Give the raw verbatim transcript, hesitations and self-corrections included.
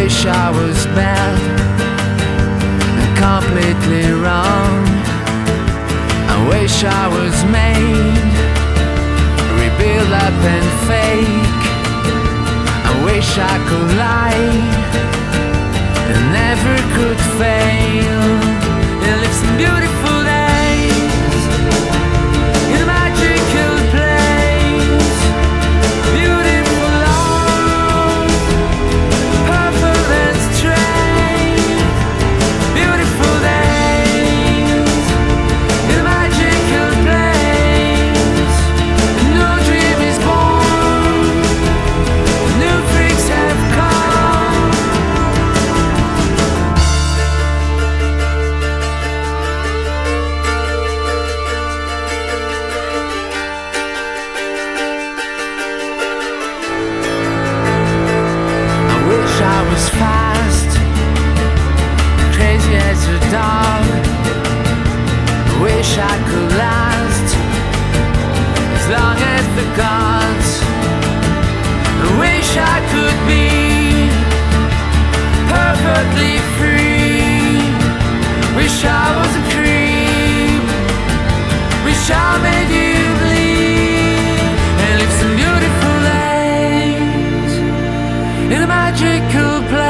wish I was bad and completely wrong. I wish I was made, rebuild up and fake. I wish I could lie and never could fail, and live some beautiful days in a magical place. Beautiful love, purple and straight. Beautiful days in a magical place. No dream is born, new freaks have come. I wish I was fast, crazy as a dog. I wish I could last as long as the gods. I wish I could be perfectly free. Wish I was a creep. Wish I made you bleed and live some beautiful days in a magical place.